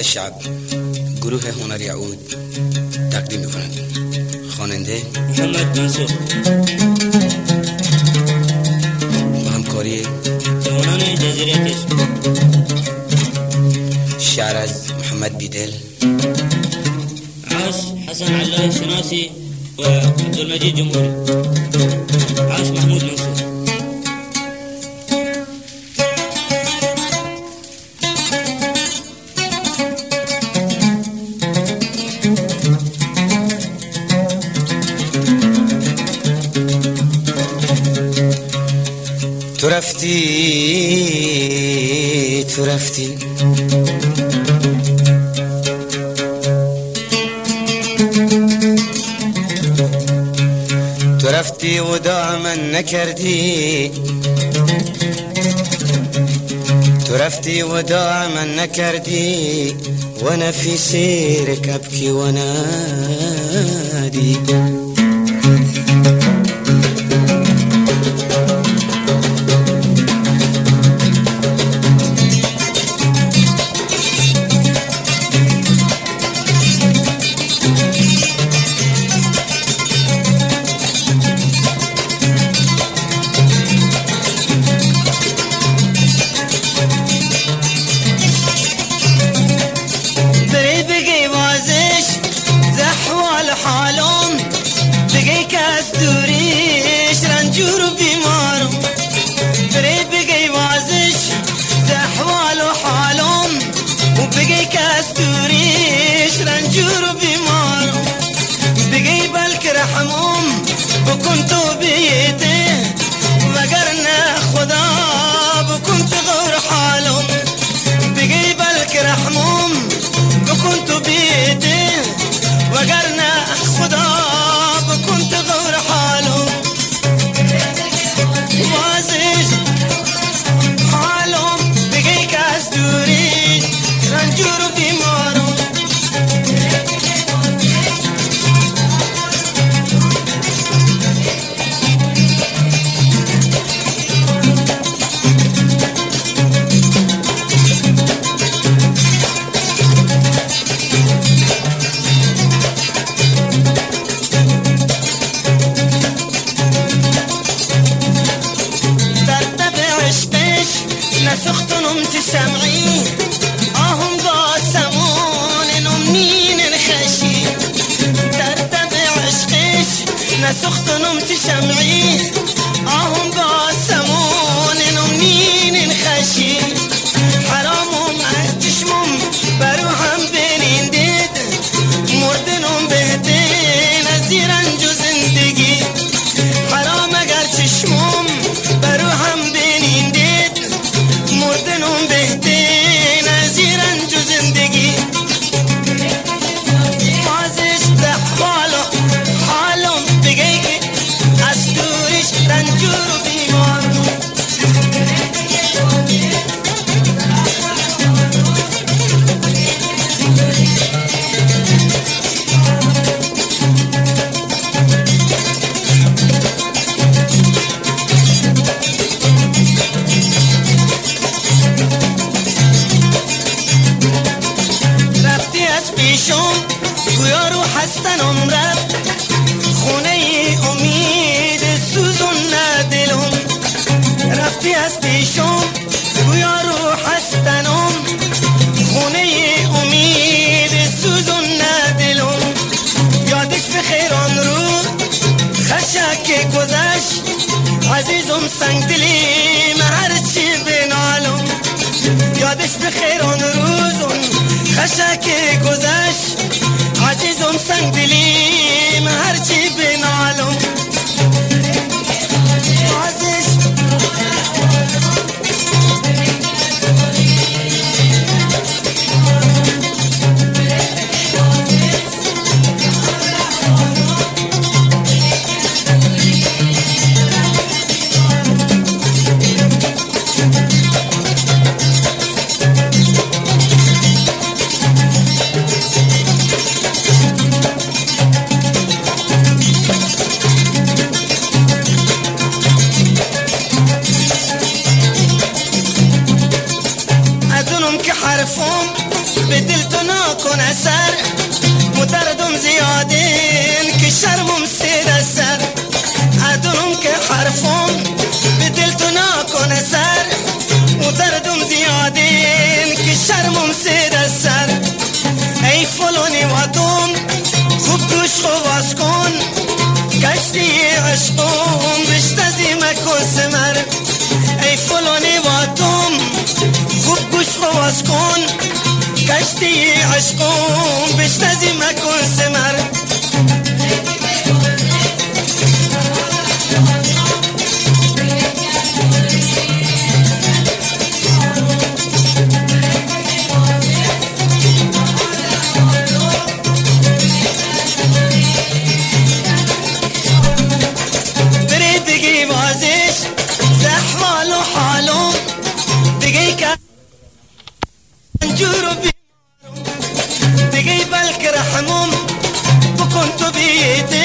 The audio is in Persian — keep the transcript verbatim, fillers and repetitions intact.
شب گروه هنر یعود تقدیم می‌کنند. خواننده محمد منصور با همکاری جوانان جزیره کشم، شعر از محمد بیدل، عاش حسن علای شناسی و عبدالمجید جمهوری، عاش محمود منصور. تو رفتی تو رفتی تو رفتی وداع من نکردی، تو رفتی وداع من نکردی وانا في سيرك ابكي ونادي. وكنت بيته وقرنا خدا وكنت غور حالهم بجيب الكرحموم وكنت بيته وقرنا خدا وكنت غور حالهم وازش حالهم بجي كاس دوري رنجور بيمارهم سختنم تسمعي اهم قاسمون انهم مين الخشي ترتبع عشقش نسختنم تسمعي اهم قاسمون انهم مين الخشي حرامهم عتشمم بروحم بين ديد مردنهم بهتين ازيرن جو زندگي حرام اگر چشمم بروحم بين ديد مردنم بهتین از رنج و زندگی بازش به حالا حالم بگه که از دورش رنجور و بیمار پیشم گویا رو هستنم رفت خونه امید سوزون ندلم رفتی از پیشم گویا رو هستنم خونه امید سوزون ندلم یادش بخیر آن رو خشک گذشت عزیزم سنگ دلیم هرچی بنالم یادش بخیر آن روزم خشک گذشت عزیزم سنگ دلیم هرچی بنالم عزیز بدلت ناكن اثر مدردم زيادين كشرمم سيد السر ادنم كحرفهم بدلت ناكن اثر مدردم زيادين كشرمم سيد السر ای فلوني وادوم خوب گوش خواست کن کشتی عشقم بشتزی مکن سمر ای فلوني وادوم خوب گوش خواست کن کشتی عشقم بشتزی مکن سمر بقي بالك رحمهم وكنت بيت